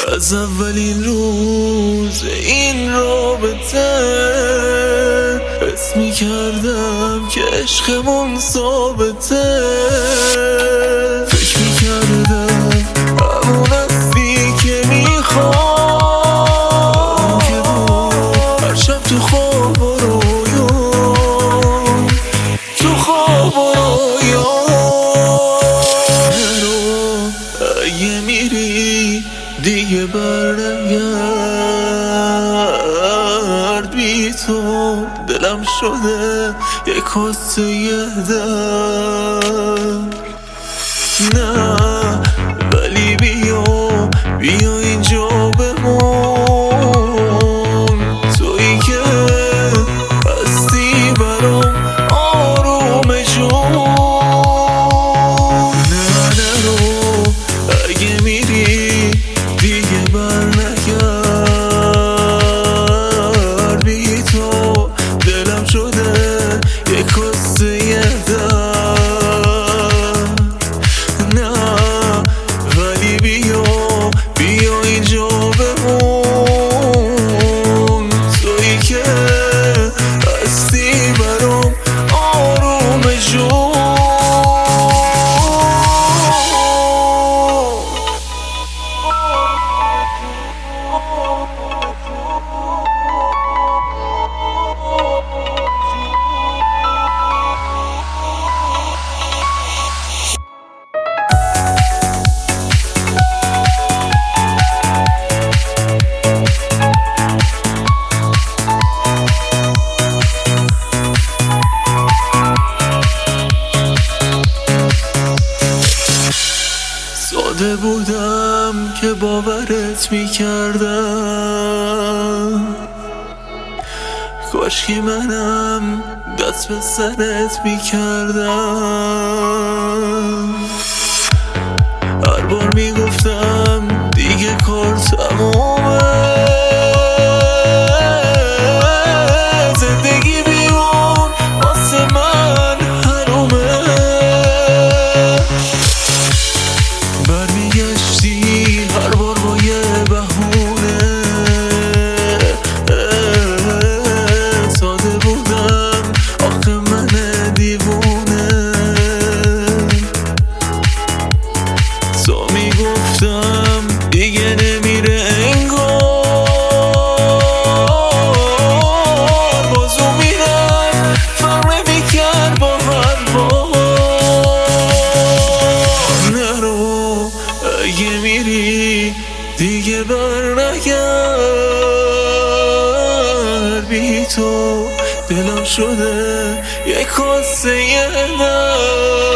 از اولین روز این رابطه حس میکردم که عشقمون ثابته. فکر میکردم همون هستی که میخوام، که بود هر شب تو خواب و رویام، تو خواب و رویام. نرو اگه میری دیگه برنگرد، بی تو دلم شده یک کاسه درد. نه ولی بیا اینجا بمون، تویی که هستی برام آروم جون. نه نرو اگه میری دیگه برنگرد، بی تو دلم شده یک کاسه درد. نه ولی بیا اینجا بمون، تویی که هستی برام آروم جون. ساده بودم که باورت میکردم، کاشکی منم دست به سرت میکردم. هر بار میگفتم دیگه کار تمومه، زندگی بیرون واسه من حرومه. برمیگشتی هر بار با یه بهونه، ساده بودم آخه من دیوونه. تو میگفتم دیگه نمیره انگار، بازو میرم فرق نمیکرد با هر بار. نرو اگه میری دیگه برنگرد، بی تو دلم شده یک کاسه درد.